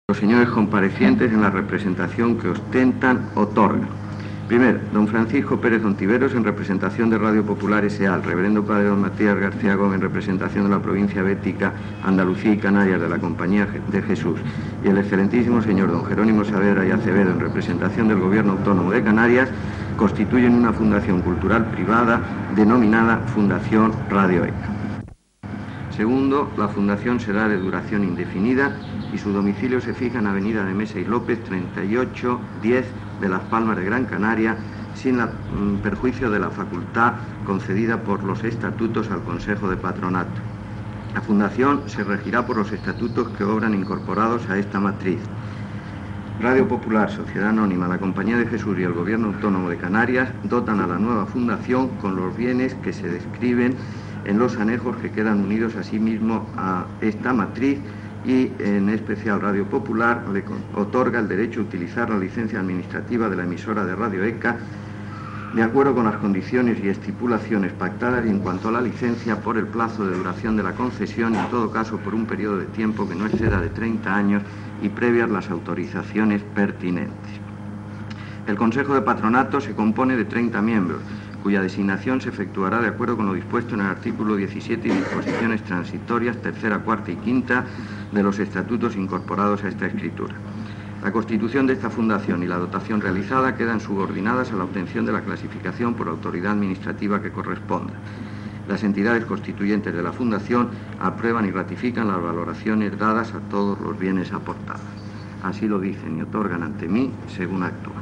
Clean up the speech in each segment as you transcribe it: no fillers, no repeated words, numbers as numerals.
Los señores comparecientes en la representación que ostentan otorgan. Primero, don Francisco Pérez Ontiveros en representación de Radio Popular S.A., el reverendo padre don Matías García Gómez en representación de la provincia bética, Andalucía y Canarias de la Compañía de Jesús, y el excelentísimo señor don Jerónimo Saavedra y Acevedo en representación del Gobierno Autónomo de Canarias, constituyen una fundación cultural privada denominada Fundación Radio ECA. Segundo, la fundación será de duración indefinida y su domicilio se fija en Avenida de Mesa y López, 3810 de Las Palmas de Gran Canaria, sin perjuicio de la facultad concedida por los estatutos al Consejo de Patronato. La fundación se regirá por los estatutos que obran incorporados a esta matriz. Radio Popular, Sociedad Anónima, la Compañía de Jesús y el Gobierno Autónomo de Canarias dotan a la nueva fundación con los bienes que se describen en los anejos que quedan unidos asimismo a esta matriz, y en especial Radio Popular le otorga el derecho a utilizar la licencia administrativa de la emisora de Radio ECA de acuerdo con las condiciones y estipulaciones pactadas, y en cuanto a la licencia, por el plazo de duración de la concesión y en todo caso por un periodo de tiempo que no exceda de 30 años y previas las autorizaciones pertinentes. El Consejo de Patronato se compone de 30 miembros, cuya designación se efectuará de acuerdo con lo dispuesto en el artículo 17 y disposiciones transitorias tercera, cuarta y quinta de los estatutos incorporados a esta escritura. La constitución de esta fundación y la dotación realizada quedan subordinadas a la obtención de la clasificación por autoridad administrativa que corresponda. Las entidades constituyentes de la fundación aprueban y ratifican las valoraciones dadas a todos los bienes aportados. Así lo dicen y otorgan ante mí según actúan.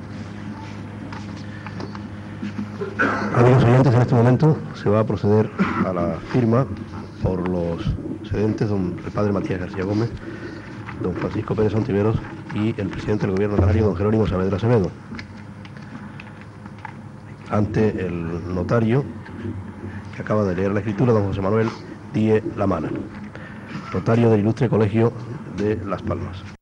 Amigos oyentes, en este momento se va a proceder a la firma por los cedentes, el padre Matías García Gómez, don Francisco Pérez Ontiveros y el presidente del Gobierno canario, don Jerónimo Saavedra Acevedo, ante el notario que acaba de leer la escritura, don José Manuel Díez Lamana, notario del Ilustre Colegio de Las Palmas.